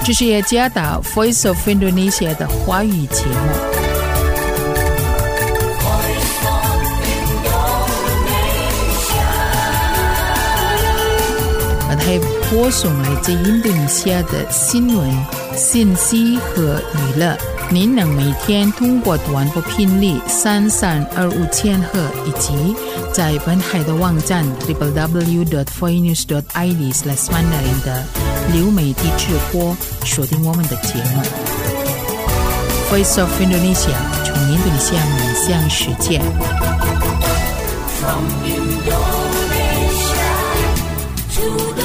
这是雅加达 Voice of Indonesia 的华语节目。它播送来自印度尼西亚的新闻、信息和娱乐。您能每天通过短波频率3325千赫以及在本海的网站 www.voinews.id/mandarin 的流媒体直播收听我们的节目。Voice of Indonesia 从印度尼西亚面向世界。From Indonesia to the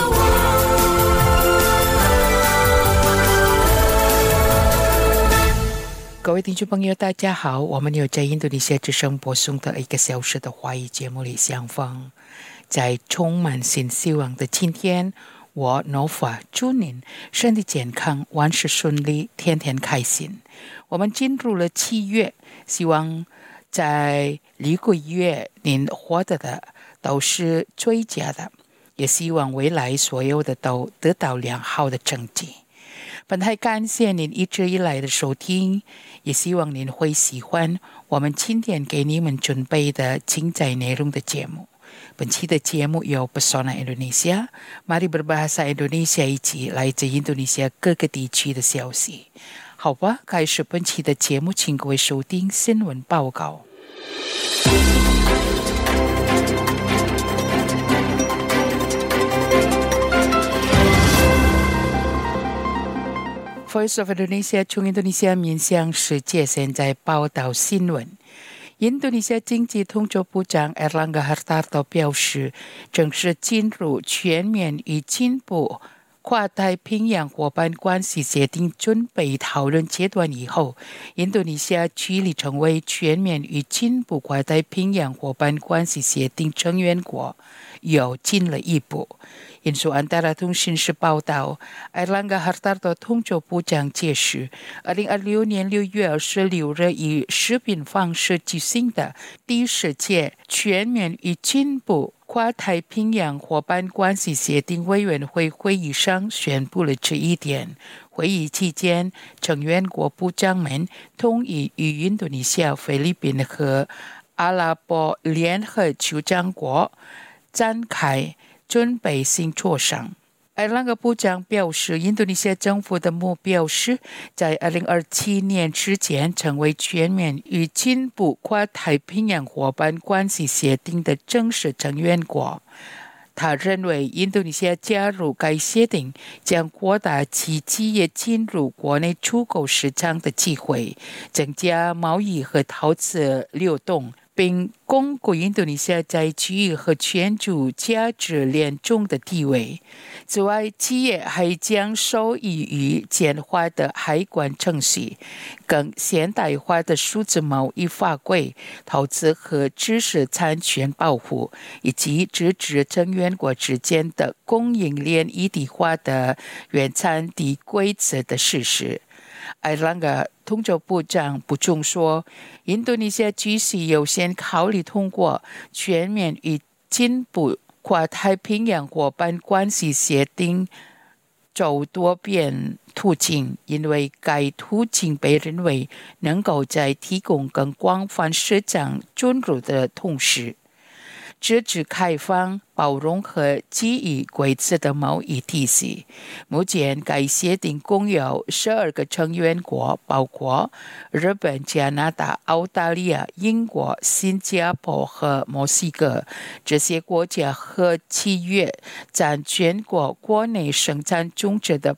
各位听众朋友大家好，我们有在印度尼西亚之声播送的1个小时的华语节目里相逢。在充满新希望的今天，我 Nova 祝您身体健康，万事顺利，天天开心。我们进入了7月，希望在6个月您活得的都是最佳的，也希望未来所有的都得到良好的成绩。本台感谢您一直以来的收听，也希望您会喜欢我们今天给你们准备的精彩内容的节目。本期的节目由 Pesona Indonesia Mari Berbahasa Indonesia 以及来自印度尼西亚各个地区的消息。好吧，开始本期的节目，请各位收听新闻报告。Voice of Indonesia 从印度尼西亚面向世界，现在报道新闻。印度尼西亚经济统筹部长 Airlangga Hartarto 表示，正式进入全面与进步跨太平洋伙伴关系协定准备讨论阶段以后，印度尼西亚距离成为全面与进步跨太平洋伙伴关系协定成员国又近了一步。印度安达拉通讯社报道， Airlangga Hartarto 统筹部长解释，2026年6月26日以视频方式举行的第10届全面与进步跨太平洋伙伴关系协定委员会会议上宣布了这一点。会议期间，成员国部长们同意与印度尼西亚、菲律宾和阿拉伯联合酋长国展开准备性磋商。埃朗格部长表示，印度尼西亚政府的目标是在2027年之前成为全面与进步跨太平洋伙伴关系协定的正式成员国。他认为，印度尼西亚加入该协定将扩大其企业进入国内出口市场的机会，增加贸易和投资流动，并巩固印度尼西亚在区域和全球价值链中的地位。此外，企业还将受益于简化的海关程序、更现代化的数字贸易法规、投资和知识产权保护，以及支持成员国之间的供应链一体化的原产地规则的实施。埃朗格统筹部长补充说，印度尼西亚继续优先考虑通过全面与进步跨太平洋伙伴关系协定走多边途径，因为该途径被认为能够在提供更广泛市场准入的同时，支持开放、包容和基于规则的贸易体系。目前，该协定共有12个成员国，包括日本、加拿大、澳大利亚、英国、新加坡和墨西哥。这些国家和企业占全国国内生产总值的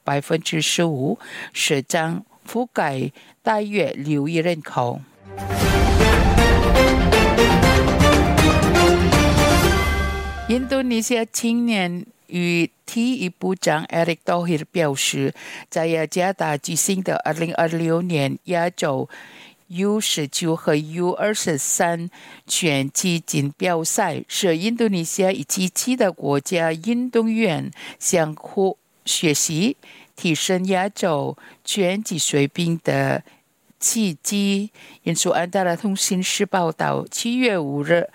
15%，市场覆盖大约6亿人口。印度尼西亚青年与体育部长 Erick Thohir 表示，在雅加达举行的2026年亚洲 U19 和 U23 拳击锦标赛是印度尼西亚以及其他国家运动员相互学习、提升亚洲拳击水平的契机。印度安达拉通讯社报道，7月5日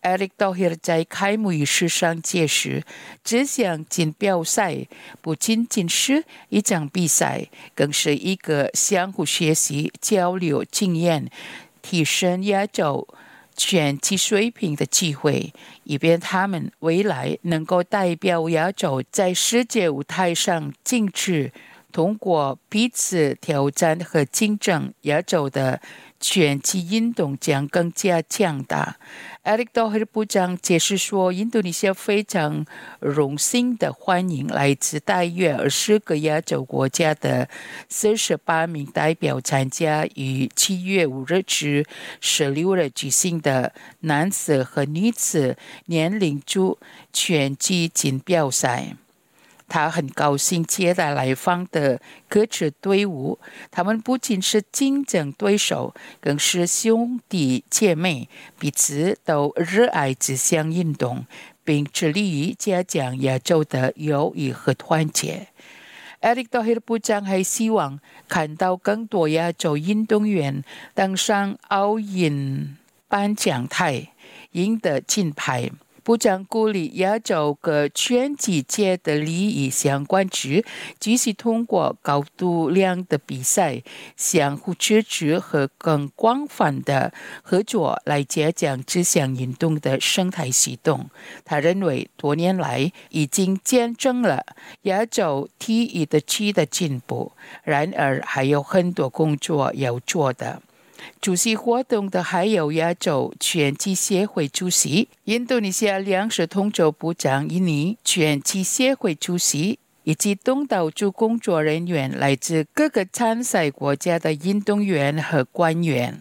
Eric Thohir 在开幕仪式上解释，这项锦标赛不仅仅是一场比赛，更是一个相互学习、交流经验、提升亚洲拳击水平的机会，以便他们未来能够代表亚洲在世界舞台上竞技。通过彼此挑战和竞争，亚洲的拳击运动将更加强大。Eric Thohir 部长解释说，印度尼西亚非常荣幸地欢迎来自大约20个亚洲国家的48名代表参加于7月5日至16日举行的男子和女子年龄组拳击锦标赛。他很高兴接待来访的各支队伍，他们不仅是竞争对手，更是兄弟姐妹，彼此都热爱这项运动，并致力于加强亚洲的友谊和团结。Eric Thohir 部长还希望看到更多亚洲运动员登上奥运颁奖台，赢得金牌。部长鼓励亚洲各拳击界的利益相关者继续通过高度量的比赛、相互支持和更广泛的合作来加强这项运动的生态系统。他认为，多年来已经见证了亚洲体育的质的进步，然而还有很多工作要做的。主席活动的还有亚洲拳击协会主席、印度尼西亚粮食统筹部长印尼拳击协会主席，以及东道主工作人员，来自各个参赛国家的运动员和官员。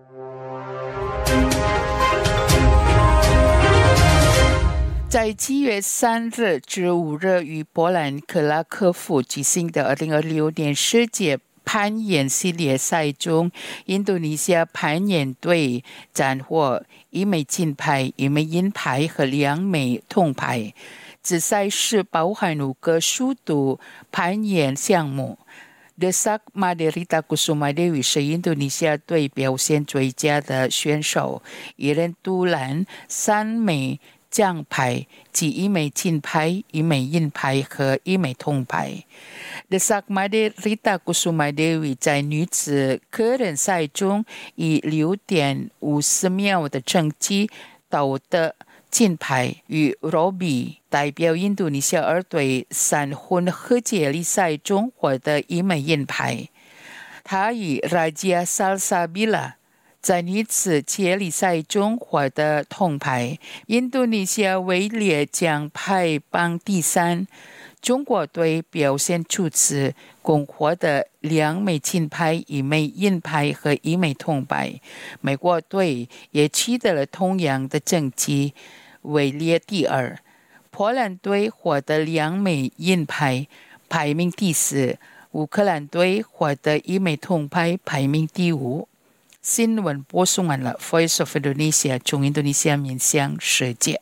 在7月3日至5日于波兰克拉科夫举行的2026年世界攀岩系列赛中，印度尼西亚攀岩队斩获1枚金牌、1枚银牌和2枚铜牌。此赛事包含5个速度攀岩项目。Desak Maderita Kusumadewi 是印度尼西亚队表现最佳的选手，一人独揽3枚奖牌，即1枚金牌、1枚银牌和1枚铜牌。Desak Maderita Kusumadewi 在女子个人赛中以6.50秒的成绩夺得金牌，与 Robbie 代表印度尼西亚2队3混合接力赛中获得1枚银牌。他与 Raja Salsabila 在女子接力赛中获得铜牌。印度尼西亚位列奖牌榜第3。中国队表现出色，共获得2枚金牌、1枚银牌和1枚铜牌。美国队也取得了同样的成绩，位列第2。波兰队获得2枚银牌，排名第4。乌克兰队获得1枚铜牌，排名第5。新闻播送完了 ，Voice of Indonesia 从印度尼西亚面向世界。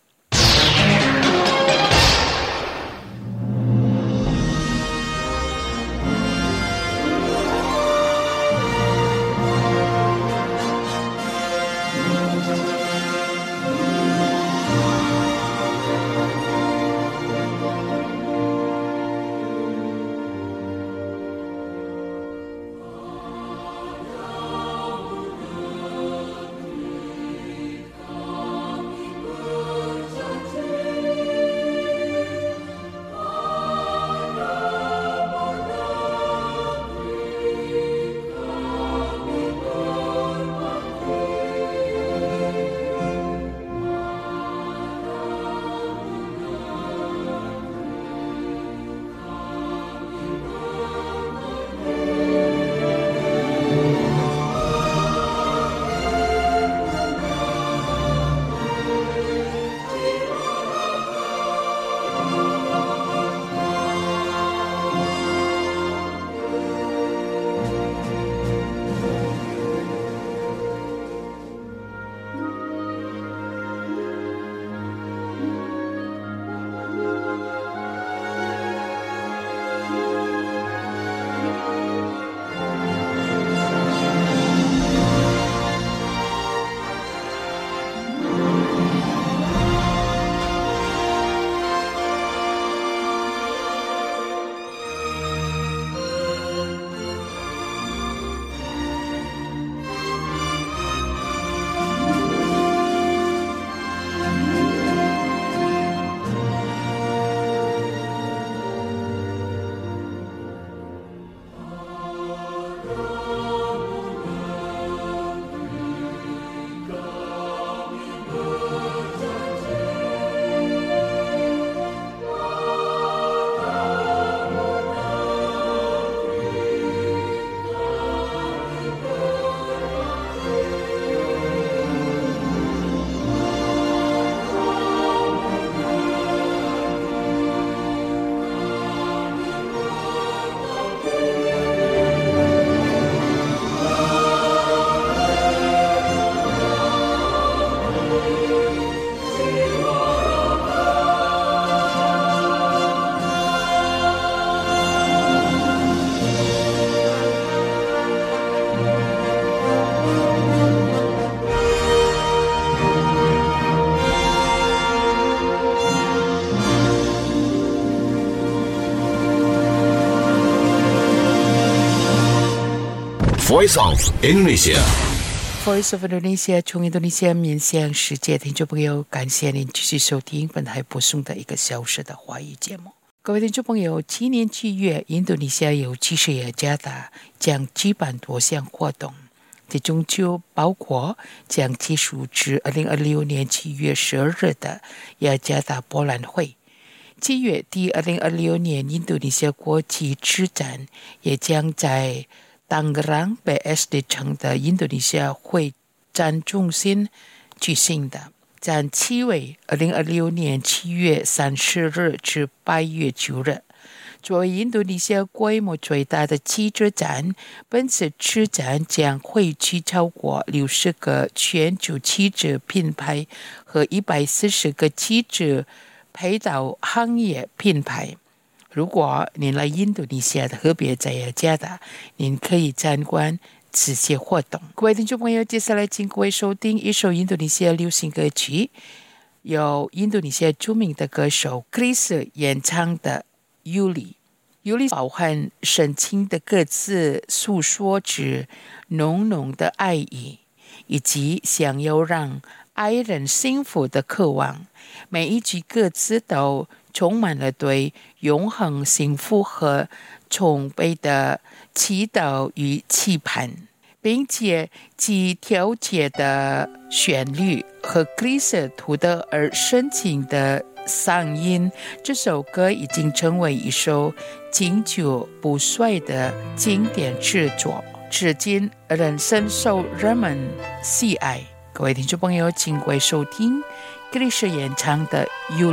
Voice of Indonesia. Voice of Indonesia 从印度尼西亚面向世界，听众朋友，感谢您继续收听本台播送的1个小时的华语节目。各位听众朋友，今年7月，印度尼西亚有70个加达将举办多项活动，其中就包括将结束至2026年7月12日的雅加达博览会。7月第2026年印度尼西亚国际之展也将在Tangerang BSD 城的印度尼西亚会展中心举行的。展期为2026年7月30日至8月9日。作为印度尼西亚规模最大的汽车展，本次车展将汇聚超过60个全球汽车品牌和140个汽车配套行业品牌。如果您来印度尼西亚特别在雅加达，您可以参观这些活动。各位听众朋友，接下来请各位收听一首印度尼西亚流行歌曲，由印度尼西亚著名的歌手 Chris 演唱的《Yuli》。Yuli 饱含深情的歌词，诉说着浓浓的爱意，以及想要让爱人幸福的渴望。每一句歌词都充满了对永恒幸福和崇拜的祈祷与期盼，并且其调节的旋律和 Chris 独特而深情的嗓音，这首歌已经成为一首经久不衰的经典之作，至今仍深受人们喜爱。各位听众朋友，请各位收听 Chris 演唱的《Yuli》。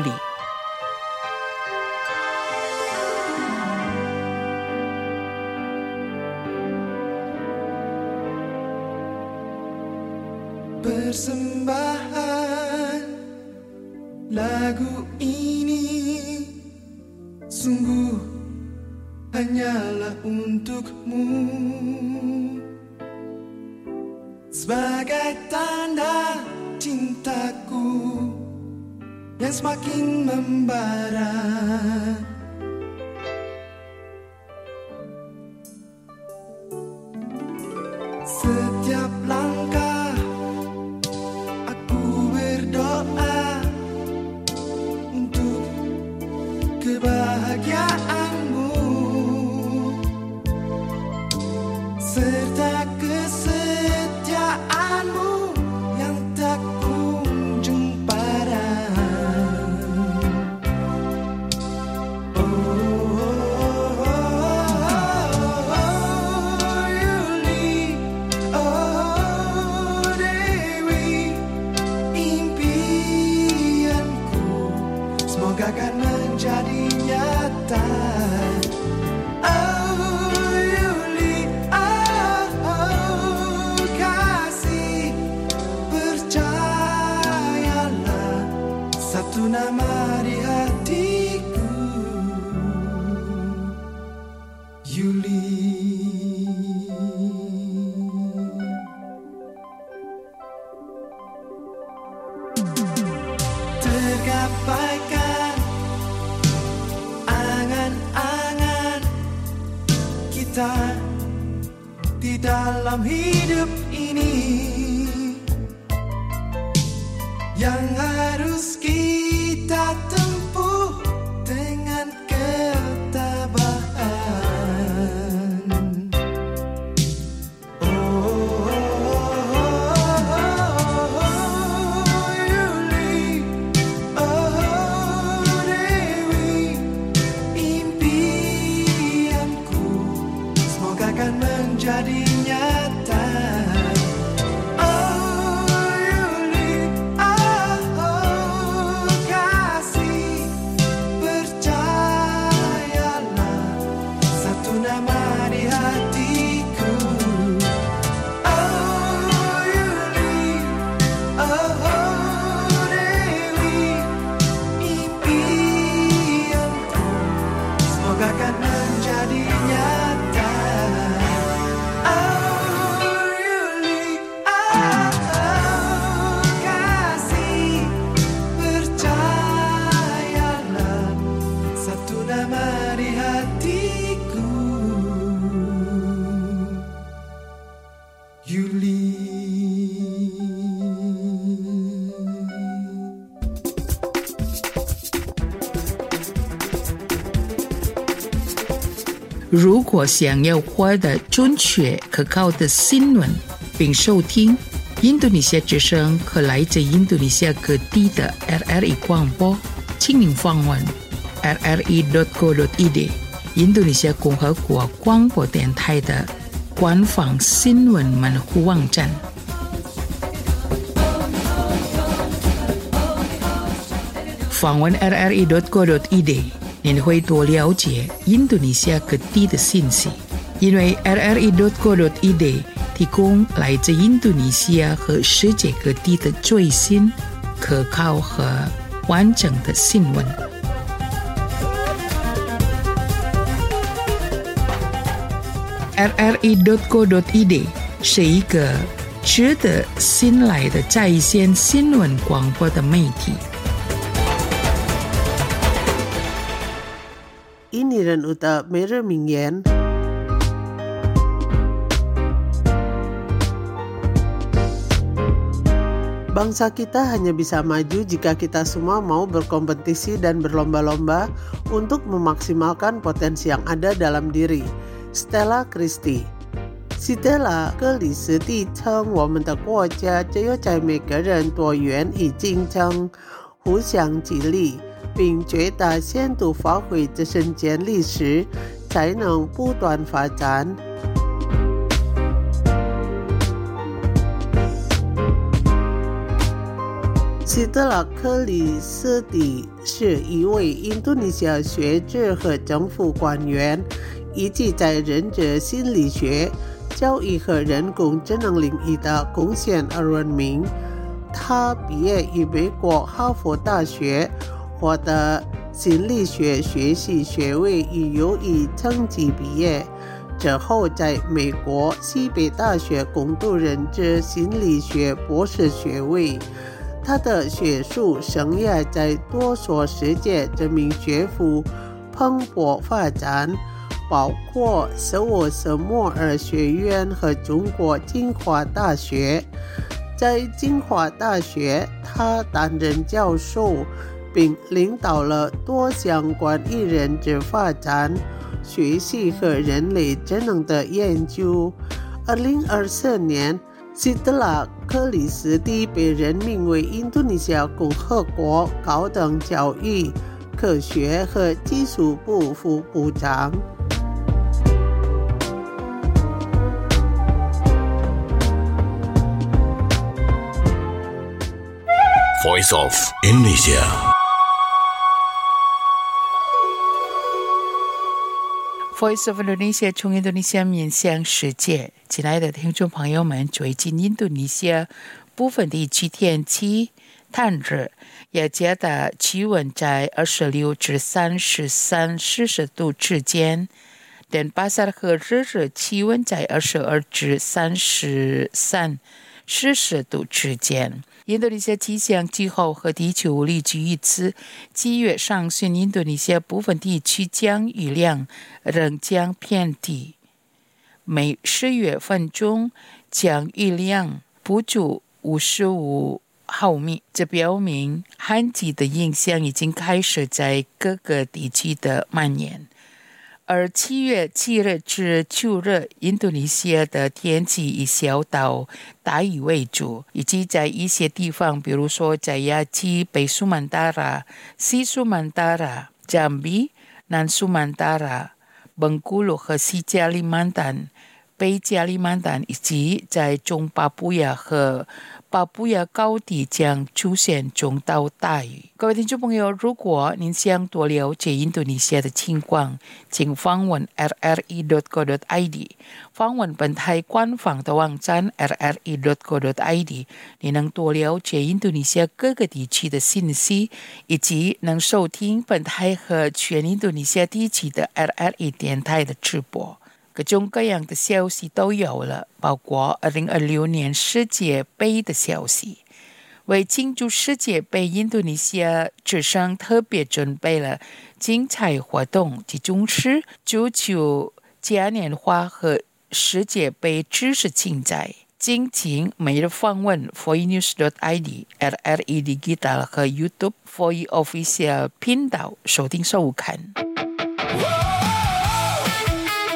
Persembahan lagu ini sungguh hanyalah untukmu, sebagai tanda cintaku yang semakin membara. Setiap langkah aku berdoa untuk kebahagiaanmu serta kesetiaanmu yang tak kunjung padam. Oh, oh, oh, oh, Yuli, oh Dewi, impianku semoga akan menjadi nyata. Satu nama di hatiku, Yuli. Tergapaikan angan-angan kita di dalam hidup ini yang harus kita tempuh dengan ketabahan. Oh, Yuli, oh Dewi, impianku semoga akan menjadi nyata. 如果想要获得准确可靠的新闻，并收听印度尼西亚之声和来自印度尼西亚各地的 RRI 广播，请您访问 rri.co.id 印度尼西亚共和国广播电台的官方新闻门户网站。访问 rri.co.id 您会多了解印度尼西亚各地的信息，因为 rri.co.id 提供来自印度尼西亚和世界各地的最新、可靠和完整的新闻。rri.co.id 是一个值得信赖的在线新闻广播的媒体。 Ini Ren Uta Mere Mingyen. Bangsa kita hanya bisa maju jika kita semua mau berkompetisi dan berlomba-lomba untuk memaksimalkan potensi yang ada dalam diri. Stella Christie。 Stella 各里斯蒂称，我们的国家只有在每个人多元与竞争、互相激励，并最大限度发挥自身潜力时，才能不断发展。希特拉克里斯蒂是一位印度尼西亚学者和政府官员，以及在人格心理学、教育和人工智能领域的贡献而闻名。他毕业于美国哈佛大学，获得心理学学习学位与优异成绩毕业，之后在美国西北大学攻读人质心理学博士学位。他的学术生涯在多所世界知名学府蓬勃发展，包括斯沃斯莫尔学院和中国清华大学。在清华大学，他担任教授，并领导了多项关于人质发展、学习和人类智能的研究。2024年，希特拉克里斯蒂被任命为印度尼西亚共和国高等教育、科学和技术部副部长。 Voice of Indonesia。 Voice of Indonesia 从印度尼西亚面向世界。亲爱的听众朋友们，最近印度尼西亚部分地区天气炎热，雅加达气温在26至33摄氏度之间，den巴萨和日日气温在22至33摄氏度之间。印度尼西亚气象气候和地球物理局预测7月上旬印度尼西亚部分地区降雨量仍将偏低，每10月份中降雨量不足55毫米，这表明旱季的影响已经开始在各个地区的蔓延。而7月7日至9日，印度尼西亚的天气以小到大雨为主，以及在一些地方，比如说在雅基、北苏曼达拉、西苏曼达拉、jambi、南苏曼达拉、本古鲁和西加里曼丹、北加里曼丹，以及在中巴布亚和巴布亚高地将出现中到大雨。各位听众朋友，如果您想多了解印度尼西亚的情况，请访问 rri.co.id， 访问本台官方的网站 rri.co.id， 你能多了解印度尼西亚各个地区的信息，以及能收听本台和全印度尼西亚地区的 RRI 电台的直播。各种各样的消息都有了，包括2026年世界杯的消息。为庆祝世界杯，印度尼西亚之声特别准备了精彩活动，其中是足球嘉年华和世界杯知识竞赛。敬请每日访问 foinews.id、RRI Digital 和 YouTube Foi Official 频道收听收看。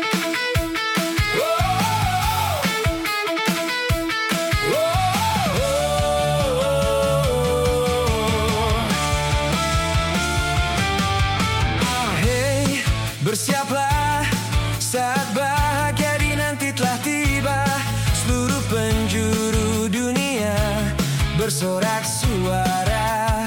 bersorak suara.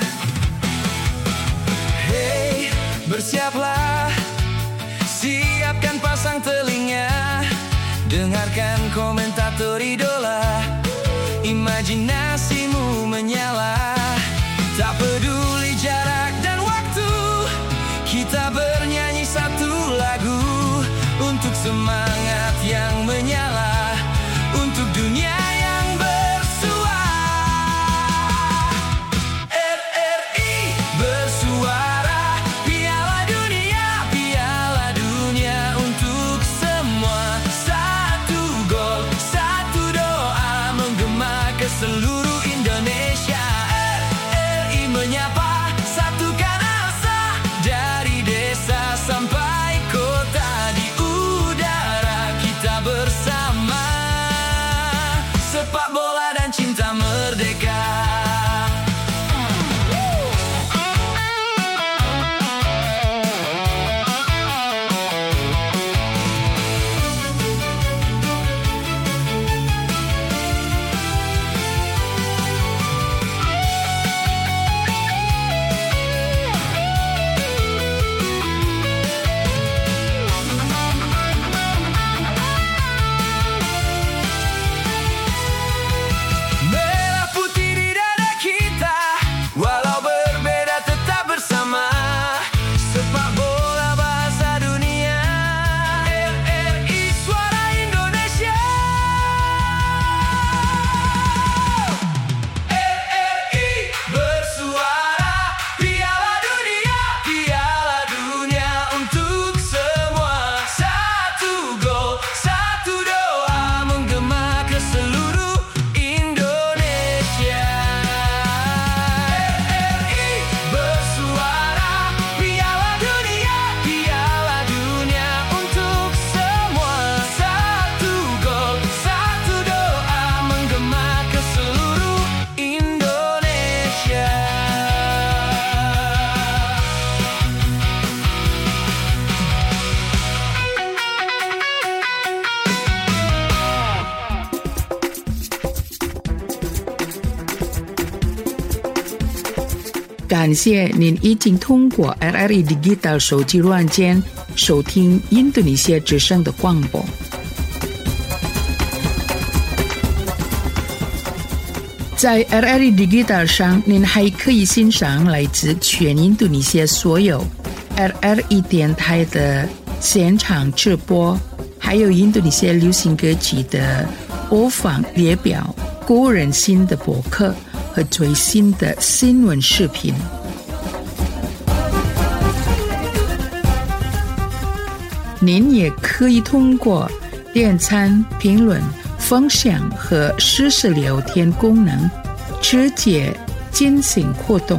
Hey, bersiaplah, siapkan pasang telinga, dengarkan komentator idola, imajinasimu menyala. Tak peduli jarak dan waktu, kita bernyanyi satu lagu untuk semangat yang menyala, untuk dunia yang bersua. RRI bersuara, Piala Dunia untuk semua. Satu gol, satu doa menggema ke seluruh Indonesia. RRI menyapa, satukan asa, dari desa sampai kota, di udara kita bersama. Sepak bola dan cinta merdeka. Merah putih di dada kita, walau berbeda tetap bersama. Sepak bola bahasa dunia, RRI suara Indonesia. RRI bersuara, Piala Dunia untuk semua. Satu gol, satu doa menggema ke seluruh Indonesia. RRI bersuara, Piala Dunia untuk semua. Satu gol, satu doa menggema ke seluruh Indonesia. 感谢您已经通过 RRI Digital 手机软件收听印度尼西亚之声的广播。在 RRI Digital 上，您还可以欣赏来自全印度尼西亚所有 RRI 电台的现场直播，还有印度尼西亚流行歌曲的播放列表、个人新的博客和最新的新闻视频。您也可以通过点赞、评论、分享和实时聊天功能直接进行互动。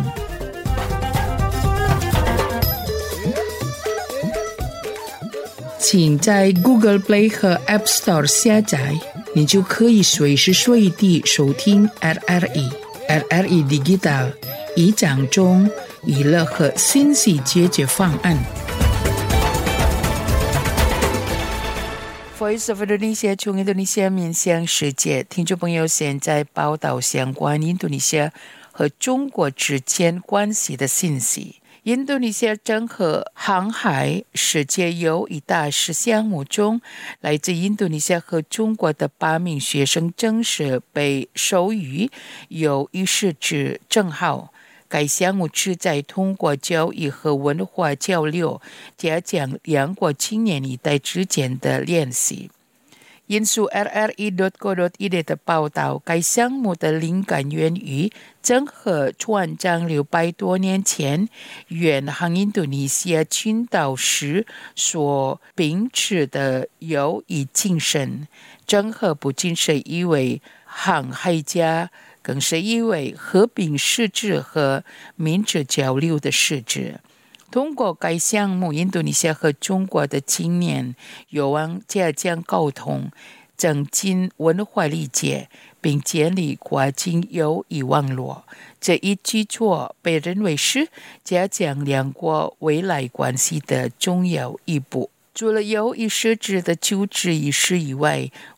请在 Google Play 和 App Store 下载，你就可以随时随地收听 RRI Digital 以讲中娱乐和信息解决方案。Voice of Indonesia 从印度尼西亚面向世界，听众朋友现在报道相关印度尼西亚和中国之间关系的信息。印度尼西亚整合航海世界友谊大使项目中，来自印度尼西亚和中国的8名学生正式被授予友谊师资证号。该项目旨在通过教育和文化交流，加强两国青年一代之间的联系。引述 RRI.co.ed 的报道，该项目的灵感源于整合船长600多年前远航印度尼西亚群岛时所秉持的友谊精神。整合不仅是一位航海家，更是一位和平使者和民主交流的使者。通过该项目，印度尼西亚和中国的青年有望加强沟通，增进文化理解，并建立跨境友谊网络。这一举措被认为是加强两国未来关系的重要一步。除了友谊师资的就职仪式以外，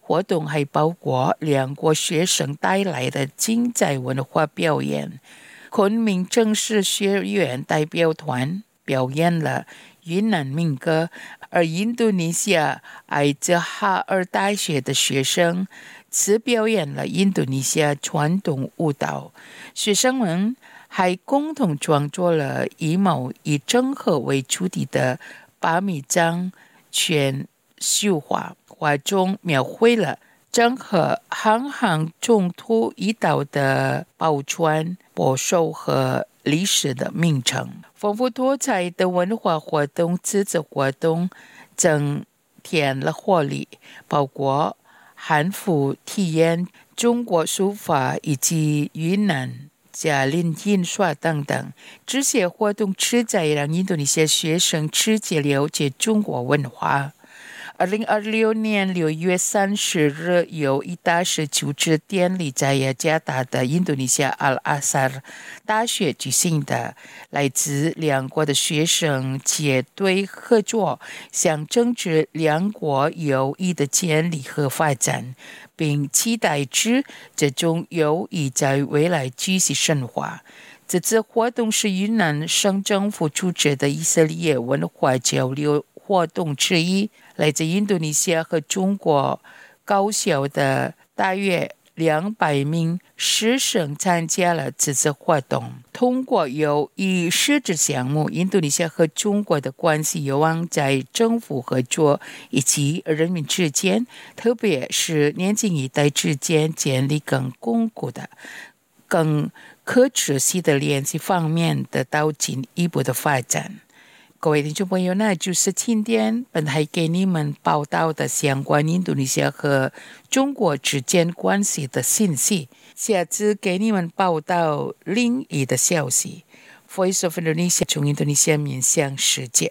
活动还包括两国学生带来的精彩文化表演。昆明政治学院代表团表演了云南民歌，而印度尼西亚艾泽哈尔大学的学生则表演了印度尼西亚传统舞蹈。学生们还共同创作了一幕以郑和为主题的8米张全绣画，画中描绘了郑和航行中途一岛的宝船、宝兽和历史的名城。丰富多彩的文化活动、自治活动增添了活力，包括汉服体验、中国书法以及云南嘉陵印刷等等。这些活动旨在让印度尼西亚学生直接了解中国文化。2026年6月30日，有一大师就职典礼在雅加达的印度尼西亚阿拉萨尔大学举行的。来自两国的学生结对合作，象征着两国友谊的建立和发展，并期待着这种友谊在未来继续深化。这次活动是云南省政府组织的以色列文化交流活动之一。来自印度尼西亚和中国高校的大约200名师生参加了这次活动。通过友谊实质项目，印度尼西亚和中国的关系有望在政府合作以及人民之间，特别是年轻一代之间建立更巩固的、更可持续的联系方面得到进一步的发展。各位听众朋友，那就是今天本台给你们报道的相关印度尼西亚和中国之间关系的信息。下次给你们报道另一的消息。Voice of Indonesia 从印度尼西亚面向世界。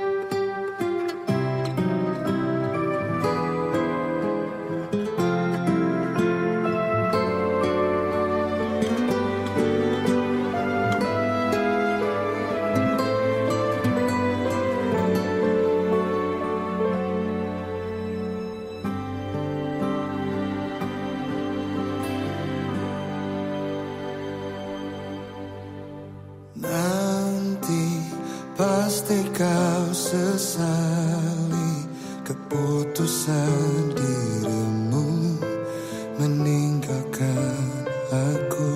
Nanti pasti kau sesali keputusan dirimu meninggalkan aku.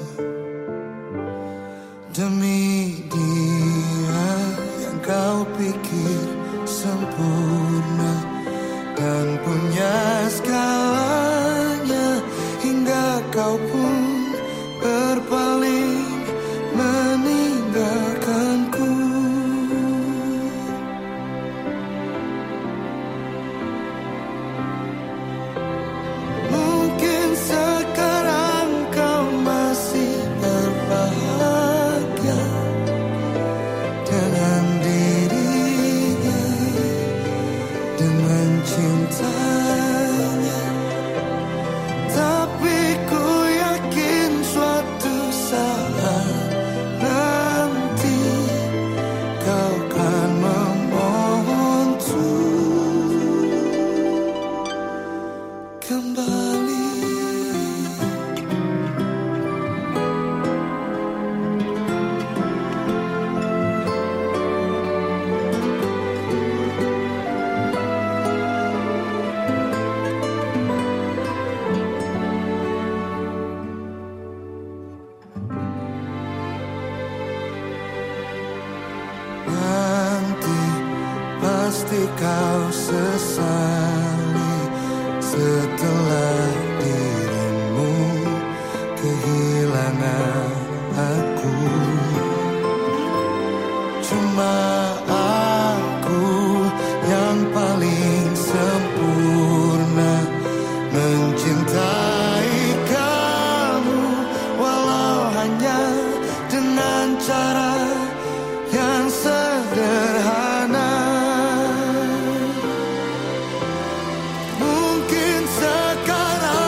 Demi dia yang kau pikir sempurna dan punya segalanya, hingga kau pun berpaling meninggalkanku. Mungkin sekarang kau masih berbahagia dengan dirinya, dengan cintanya. Tapi ku yakin suatu saat nanti kau kan memohon untuk kembali. Nanti pasti kau sesali setelah dirimu kehilangan aku. Cuma aku yang paling sempurna mencintai kamu, walau hanya dengan cara yang sederhana. Mungkin sekarang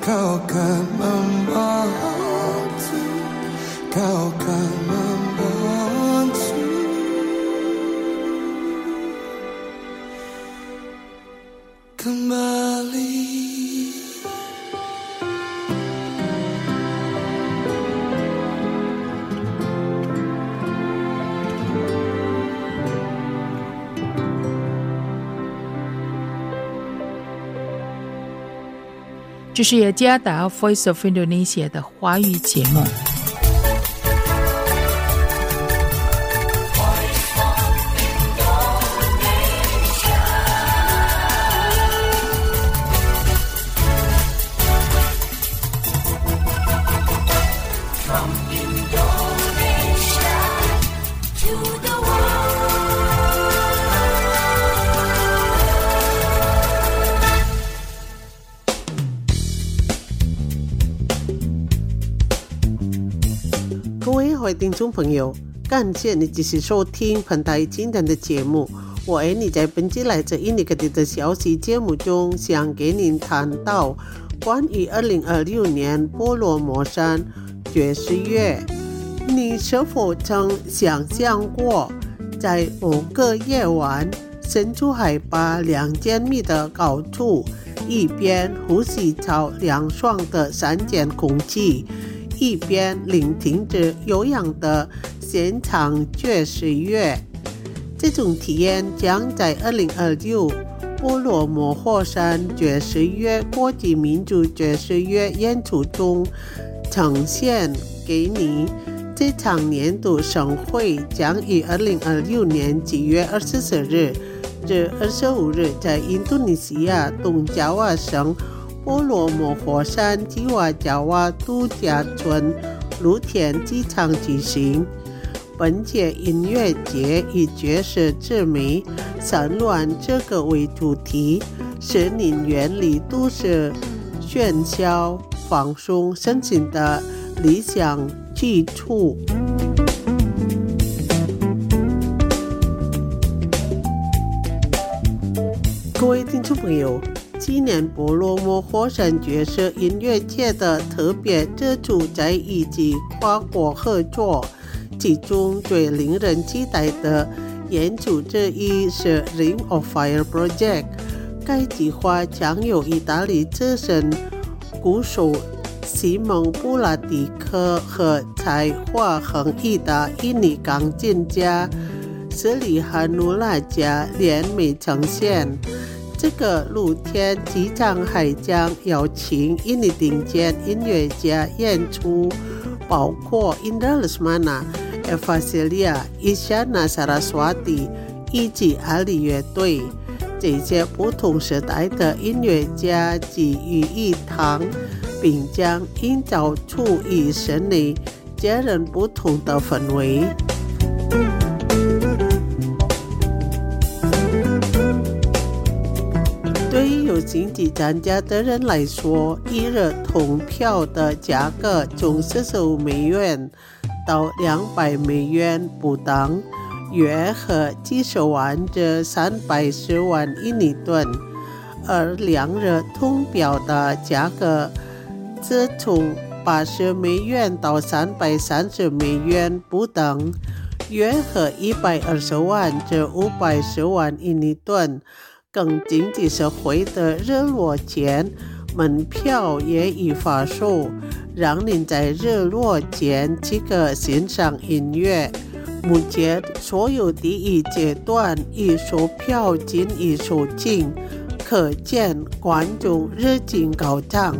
kau kan membantu, kau kan membantu kembali. 这是雅加达 Voice of Indonesia 的华语节目。 各位听众朋友，感谢你继续收听彭台今天的节目。我爱你在本期来自印尼各地的消息节目中，想给您谈到关于2026年波罗摩山爵士乐。你是否曾想象过，在某个夜晚，身处海拔2000米的高处，一边呼吸着凉爽的山间空气，一边聆听着悠扬的现场爵士乐？这种体验将在2026波罗摩火山爵士乐国际民族爵士乐演出中呈现给你。这场年度盛会将于2026年7月24日至25日在印度尼西亚东爪哇省波罗摩火山吉瓦爪哇度假村露天机场举行。本届音乐节以爵士之美散乱这个为主题，使您远离都市喧嚣，放松身心的理想去处。各位听众朋友，今年波罗摩火山爵士音乐节的特别之处在于其跨国合作，其中最令人期待的演出之一是 Ring of Fire Project。 该计划将由意大利资深鼓手西蒙布拉迪克和才华横溢的印尼钢琴家斯里哈努拉加联袂呈现。这个露天机场还将邀请印尼顶尖音乐家演出，包括 Indra Lesmana、Eva Celia、Isyana Saraswati 以及阿里乐队。这些不同时代的音乐家集于一堂，并将营造出与室内截然不同的氛围。对于有兴趣参加的人来说，一日通票的价格从45美元到200美元不等，约合70万至310万印尼盾，而两日通票的价格则从80美元到330美元不等，约合120万至510万印尼盾。更经济社会的日落前，门票也已发售，让您在日落前即可欣赏音乐。目前所有第一阶段已售票仅已售罄，可见观众热情高涨。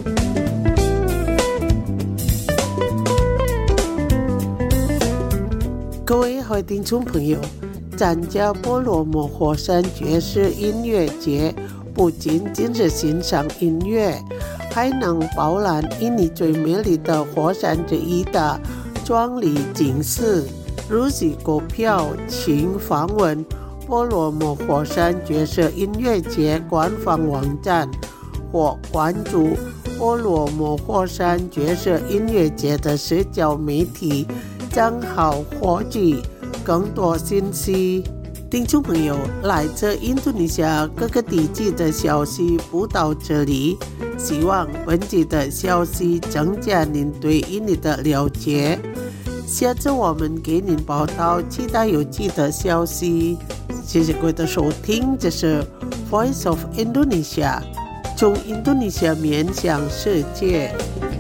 各位好听众朋友，参加波罗摩火山爵士音乐节不仅仅是欣赏音乐，还能饱览印尼最美丽的火山之一的壮丽景色。如需购票，请访问波罗摩火山爵士音乐节官方网站，或关注波罗摩火山爵士音乐节的社交媒体账号获取更多信息。 听众朋友，来自印度尼西亚各个地区的消息不到这里，希望本集的消息增加您对印尼的了解。下次我们给您报道其他有趣的消息。谢谢各位的收听，这是 Voice of Indonesia， 从印度尼西亚面向世界。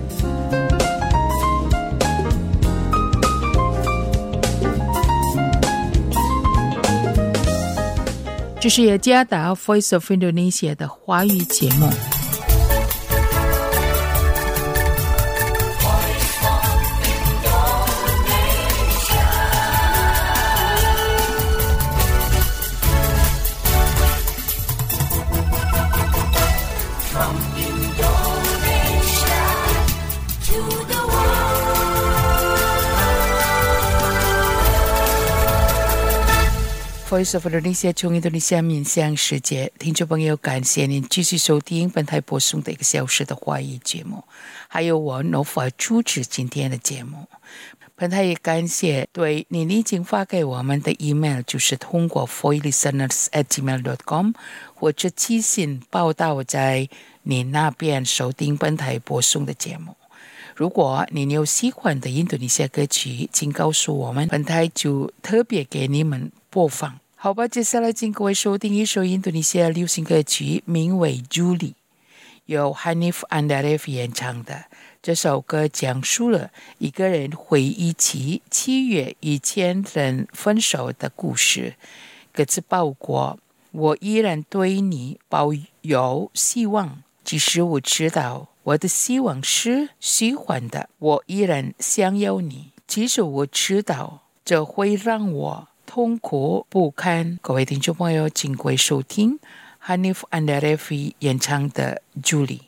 这是雅加达 Voice of Indonesia 的华语节目。Voice of Indonesia 从印度尼西亚面向世界，听众朋友，感谢您继续收听本台播送的1个小时的华语节目，还有我 Nova 主持今天的节目。本台也感谢对您已经发给我们的 email， 就是通过 voilisteners@gmail.com 或者寄信报道在您那边收听本台播送的节目。如果您有喜欢的印度尼西亚歌曲，请告诉我们，本台就特别给你们播放。好吧，接下来请各位收听一首印度尼西亚流行歌曲，名为《Julie》，由 Hanif Andreev 演唱的。这首歌讲述了一个人回忆起7月以前人分手的故事，歌词包括：我依然对你抱有希望，即使我知道我的希望是虚幻的，我依然想要你，即使我知道这会让我痛苦不堪。各位听众朋友，请各位收听 Hanif Andreev 演唱的 Julie。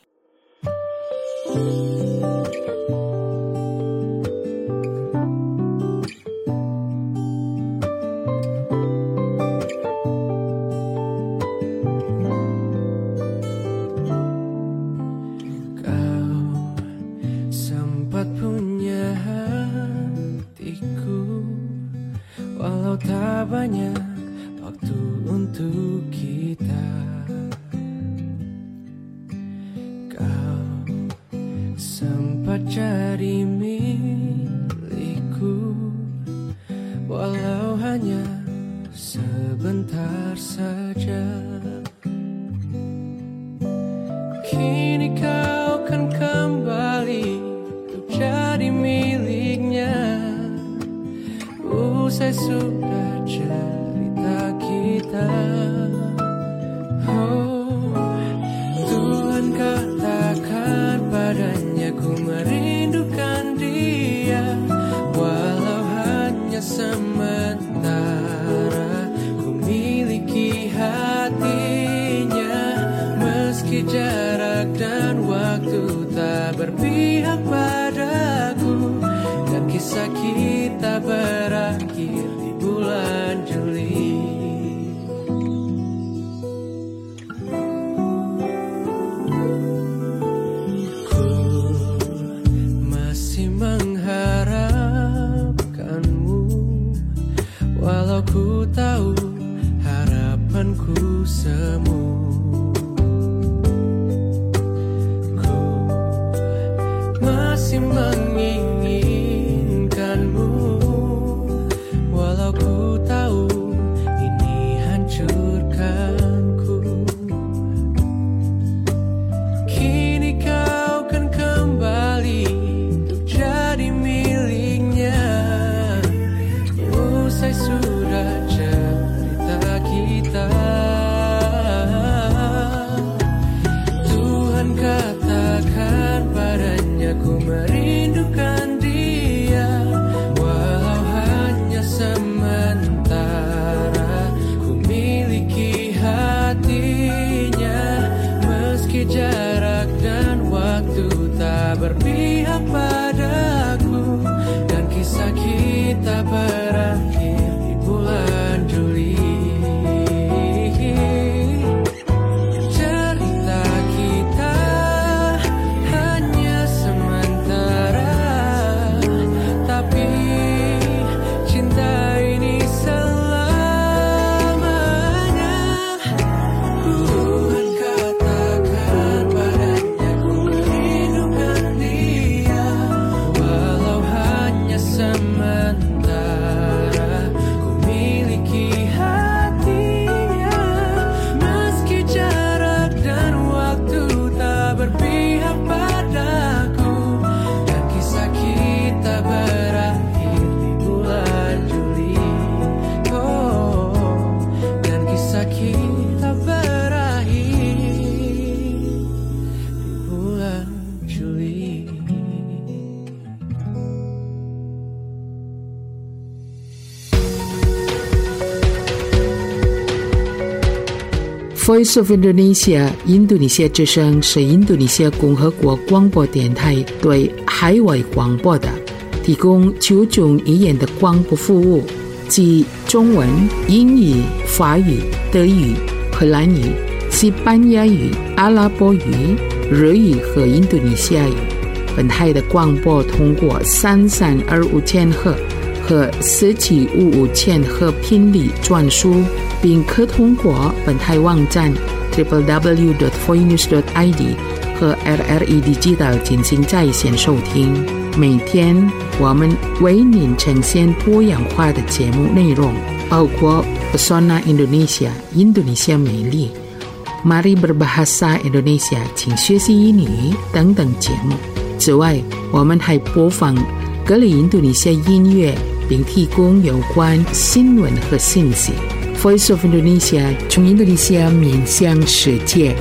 Tak banyak waktu untuk kita, kau sempat jadi milikku, walau hanya sebentar saja. Kini kau kan kembali untuk jadi miliknya, usai sudah cerita kita. Oh, Tuhan katakan padanya ku merindukan dia, walau hanya sementara. Ku miliki hatinya, meski jarak dan waktu tak berpihak padaku, dan kisah kita berakhir di bulan Juli. Ku masih mengharapkanmu, walau ku tahu harapanku semu. Ku masih menginginkanmu, walau ku tahu ini hancurkanku. Kini kau kan kembali untuk jadi miliknya, usai sudah cerita kita. Tuhan katakan padanya ku merindukan dia, walau hanya sementara. Ku miliki hatinya, meski jarak dan waktu tak berpihak padaku, dan kisah kita berakhir di bulan Juli. Cerita kita hanya sementara, tapi cinta ini selamanya. Voice of Indonesia 印度尼西亚之声是印度尼西亚共和国广播电台对海外广播的提供9种语言的广播服务，即中文、英语、法语、德语、荷兰语、西班牙语、阿拉伯语、日语和印度尼西亚语。本台的广播通过3325千赫和4755千赫频率转输，并可通过本台网站 www.voinews.id 和 RRI Digital 进行在线收听。每天我们为您呈现多样化的节目内容，包括 Pesona Indonesia 印度尼西亚美丽、Mari Berbahasa Indonesia 请学习英语等等节目。此外，我们还播放各类印度尼西亚音乐，并提供有关新闻和信息。Voice of Indonesia 从印度尼西亚面向世界。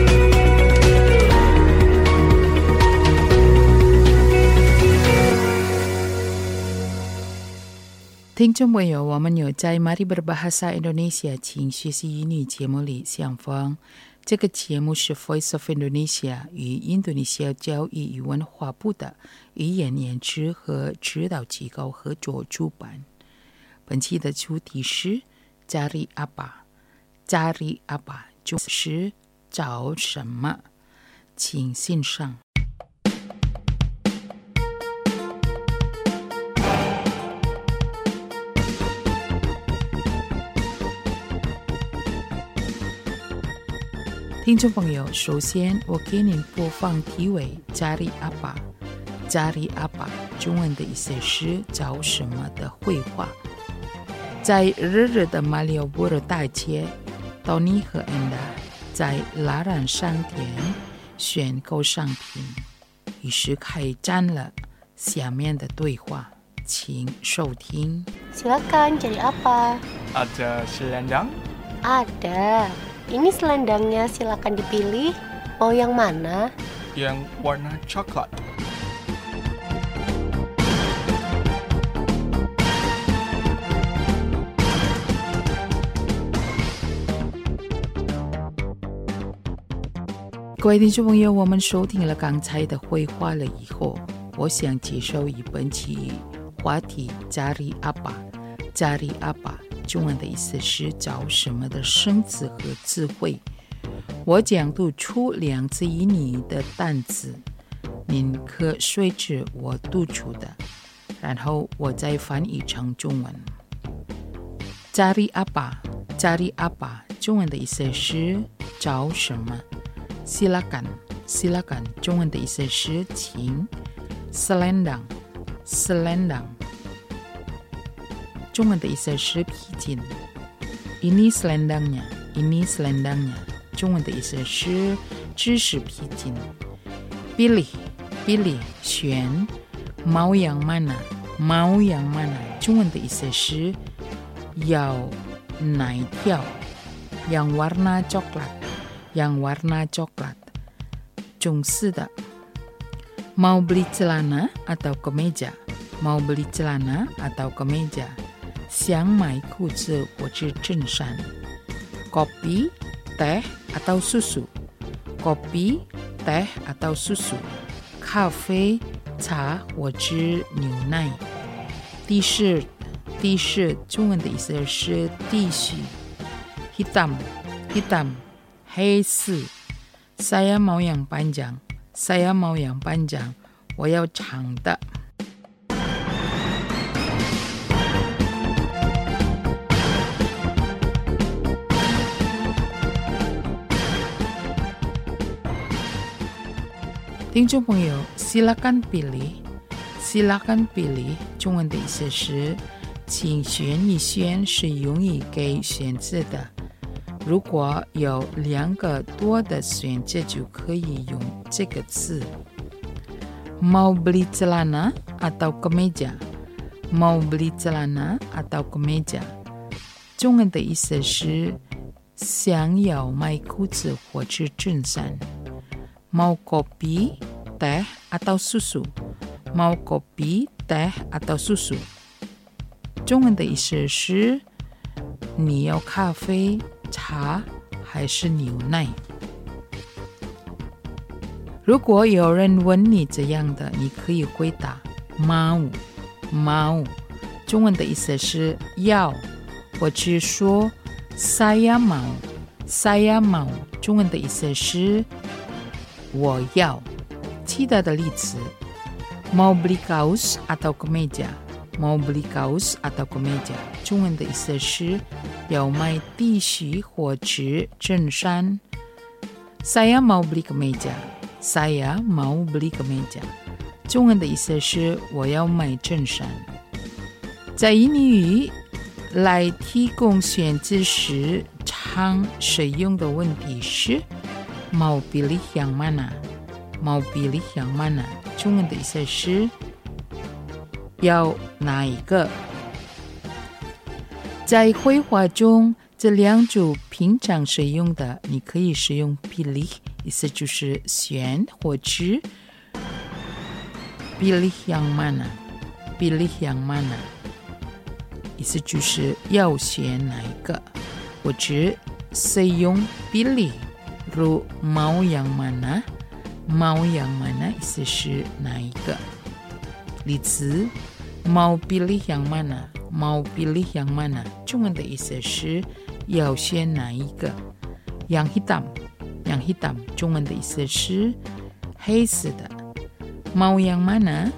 听众朋友，我们有在 Mari Berbahasa Indonesia 请学习英语节目里相逢。这个节目是 Voice of Indonesia 与印度尼西亚教育与文化部的语言研制和指导机构合作主办。本期的主题是 Cari apa Cari apa 就是找什么，请欣赏。听众朋友，首先我给您播放题为 Cari apa Cari apa 中文的意思是找什么的绘画。在日日的马里奥波罗大街， Tony 和 Enda 在拉兰商店选购商品，于是开展了下面的对话，请收听。 Silakan, cari apa? Ada selendang? Ada. Ini selendangnya, silakan dipilih. Mau yang mana? Yang warna coklat. 各位听众朋友，我们收听了刚才的绘画了以后，我想介绍一本期话题 Cari apa Cari apa 中文的意思是找什么的生词和词汇。我将读出2字以内的单词，您可随着我读出的，然后我再翻译成中文。Cari apa Cari apa 中文的意思是找什么。Silakan Silakan 中文的意思是请。Selendang Selendang 中文的意思是披巾。Ini selendangnya Ini selendangnya 中文的意思是这是披巾。Pilih Pilih 选。Mau yang mana Mau yang mana 中文的意思是要哪一条。Yang warna coklat Yang warna coklat 中式的。Mau beli celana atau kemeja Mau beli celana atau kemeja 想买裤子或者衬衫。Kopi, teh atau susu Kopi, teh atau susu 咖啡、茶或者牛奶。T-shirt T-shirt 中文的意思是 T 恤。Hitam Hitam 黑色。Saya mau yang panjang Saya mau yang panjang 我要长的。听众朋友 Silakan pilih Silakan pilih 中文的意思是请选一选，是用于给选择的。如果有2个多的选择，就可以用这个字。Mau beli celana atau kemeja Mau beli celana atau kemeja 中文的意思是想要买裤子或者衬衫。Mau kopi, teh atau susu Mau kopi, teh atau susu 中文的意思是你要咖啡、茶还是牛奶？如果有人问你这样的，你可以回答 mau， 中文的意思是要，或者说 saya mau， 中文的意思是我要。其他的例子 mau beli kaos atau kemeja， 中文的意思是要买 T 恤或者衬衫。saya mau beli kemeja， 中文的意思是我要买衬衫。在印尼语来提供选择时常使用的问题是 mau pilih yang mana， 中文的意思是要哪一个。在绘画中，这两组平常使用的，你可以使用 pilih， 意思就是选或者 pilih yang mana， 意思就是要选哪一个，或者使用 pilih， 如 mau yang mana， 意思是哪一个。例子 mau pilih yang mana， 中文的意思是要选哪一个。yang hitam， 中文的意思是黑色的。mau yang mana，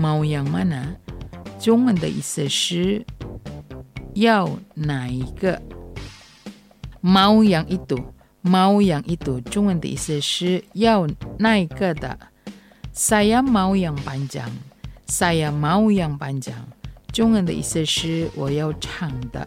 中文的意思是要哪一个。mau yang itu， 中文的意思是要那一个的。saya mau yang panjang， 中文的意思是我要长的。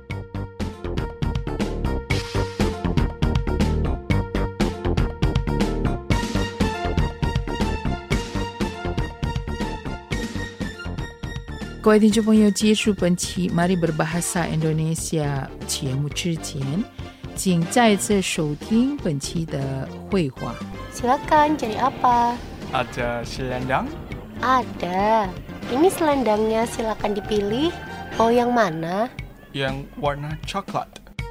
各位听众朋友，结束本期 Mari Berbahasa Indonesia 节目之前，请再次收听本期的绘画。 Silakan cari apa? Ada selendang? Ada. Ini selendangnya, silakan dipilih. Mau yang mana? Yang warna coklat.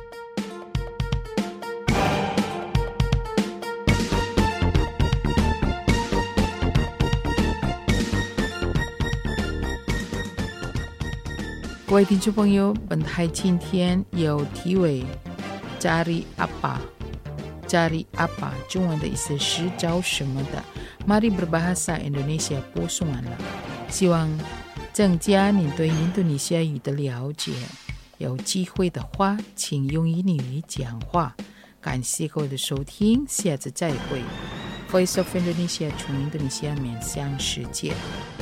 各位听众朋友，本台今天有题为 Cari apa， 中文的意思是找什么的。Mari Berbahasa Indonesia 播送完了，希望增加您对印度尼西亚语的了解。有机会的话，请用印尼语讲话。感谢各位的收听，下次再会。Voice of Indonesia 从印度尼西亚面向世界。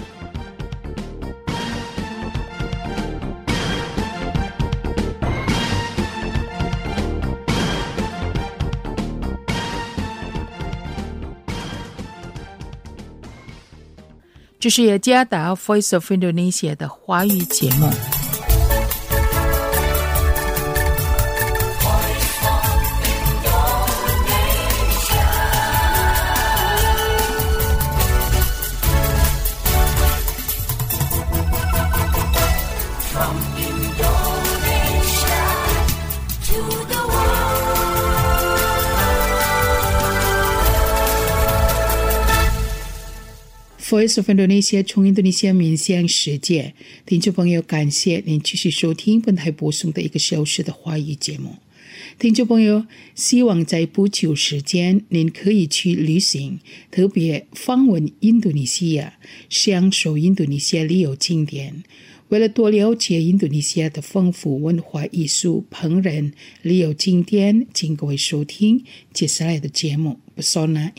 这是雅加达 Voice of Indonesia 的华语节目。Voice of Indonesia 从印度尼西亚面向世界，听众朋友，感谢您继续收听本台播送的1个小时的华语节目。听众朋友，希望在不久时间您可以去旅行，特别访问印度尼西亚，享受印度尼西亚旅游景点。为了多了解印度尼西亚的丰富文化艺术、烹饪、旅游景点，请各位收听接下来的节目 Pesona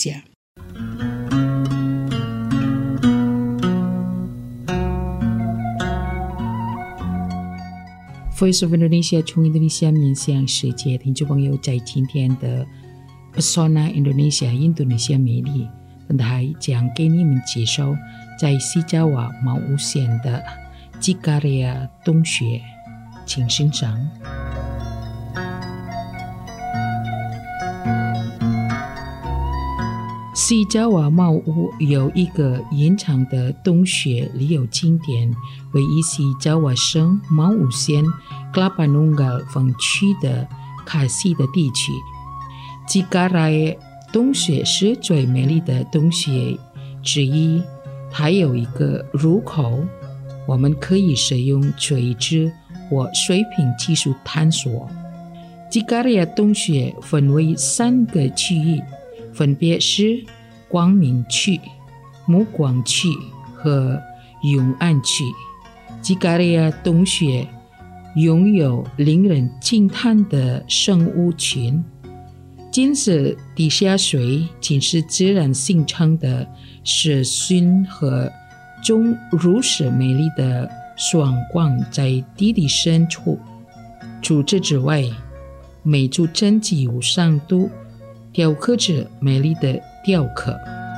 Indonesia。Voice of Indonesia 从印度尼西亚面向世界，听众朋友，在今天的 Pesona Indonesia 印度尼西亚美丽，本台将给你们介绍在西爪哇毛屋县的吉卡利亚洞穴，请欣赏。西爪哇毛屋有一个延长的洞穴旅游景点，位于西爪哇省毛屋县 Kelapa Nunggal 分区的卡西的地区。吉嘎拉洞穴是最美丽的洞穴之一，它有一个入口，我们可以使用垂直或水平技术探索。吉嘎拉洞穴分为3个区域，分别是光明区、目光区和永安区。吉嘎拉洞穴拥有令人惊叹的生物群，金色地下水仅是自然形成的石笋和种如此美丽的双光在地底深处。除此之外，每处真迹物上都雕刻着美丽的雕刻。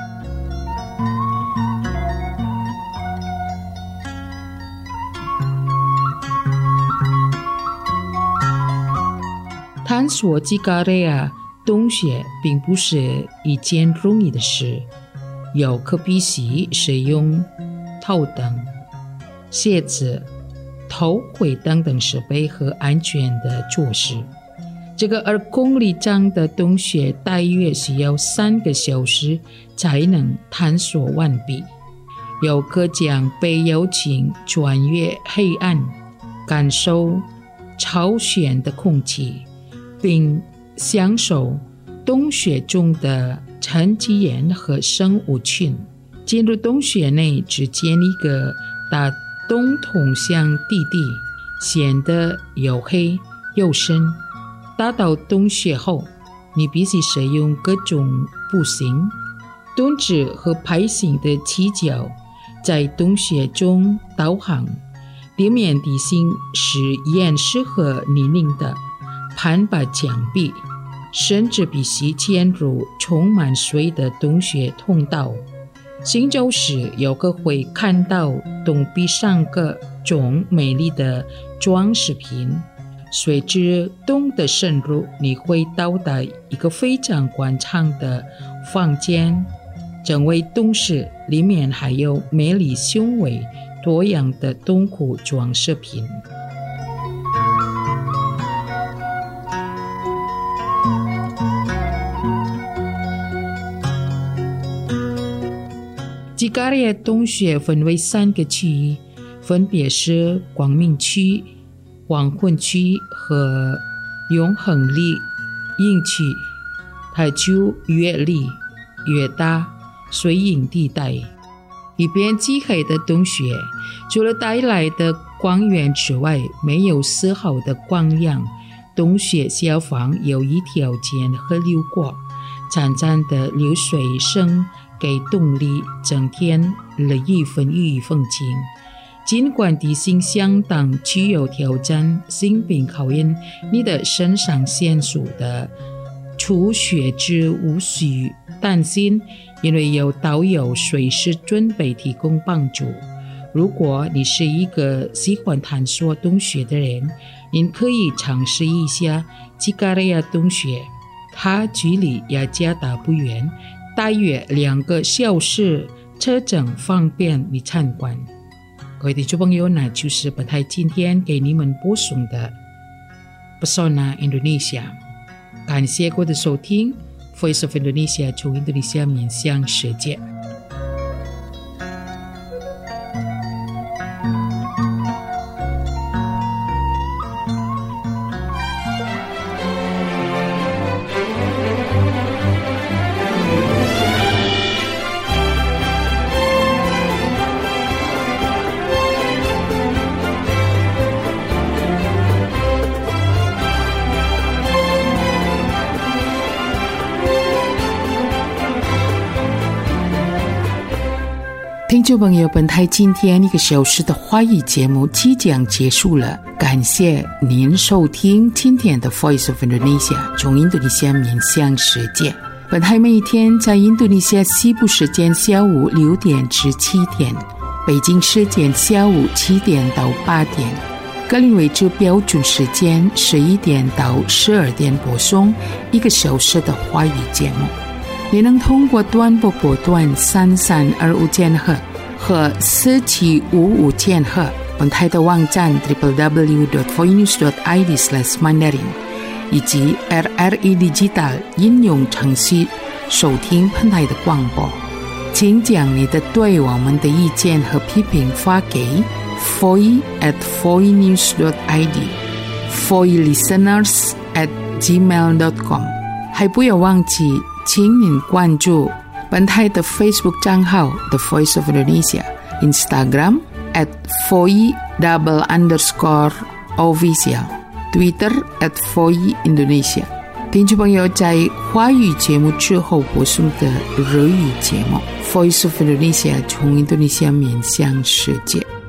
探索吉嘎拉洞穴并不是一件容易的事，游客必须使用头灯、鞋子、头盔等等设备和安全的措施。这个2公里长的洞穴大约需要3个小时才能探索完毕。游客将被邀请穿越黑暗，感受超悬的空气，并享受洞穴中的沉积岩和生物群。进入洞穴内只见一个大洞通向地底，显得又黑又深。达到洞穴后，你必须使用各种步行、蹲直和爬行的起脚，在洞穴中导航。地面地形是岩石和泥泞的，攀爬墙壁，甚至必须潜入充满水的洞穴通道。行走时，游客会看到洞壁上各种美丽的装饰品。随着洞的深入，你会到达一个非常宽敞的房间，整位洞室里面还有美丽雄伟多样的洞窟装饰品。吉嘎拉洞穴分为3个区域，分别是光明区、黄昏区和永恒里阴区。它就越里越大水影地带。一片漆黑的洞穴，除了带来的光源之外，没有丝毫的光亮。洞穴下方有一条间河流过，潺潺的流水声给洞里增添了一分又一分情。尽管地形相当具有挑战性，并考验你的肾上腺素的初学者无需担心，因为有导游随时准备提供帮助。如果你是一个喜欢探索洞穴的人，您可以尝试一下吉嘎拉洞穴，它距离雅加达不远，大约2个小时车程，方便你参观。各位听众朋友，那就是本台今天给你们播送的 Pesona Indonesia。 感谢各位的收听， Voice of Indonesia 从印度尼西亚面向世界。听众朋友，本台今天1个小时的华语节目即将结束了，感谢您收听今天的 Voice of Indonesia 从印度尼西亚面向世界。本台每一天在印度尼西亚西部时间下午6点至7点，北京时间下午7点到8点，格林威治标准时间11点到12点播送1个小时的华语节目。你能通过短波波段3325千赫和4755千赫，本台的网站 www.voinews.id/mandarin 以及 RRE Digital 应用程序收听本台的广播。请将你的对我们的意见和批评发给 foi@foinews.id foilisteners@gmail.com。 还不要忘记请您关注本台的 Facebook 账号 The Voice of Indonesia， Instagram @foi_official， Twitter @foiindonesia。 听众朋友在华语节目之后播送的日语节目 Voice of Indonesia 从印度尼西亚面向世界。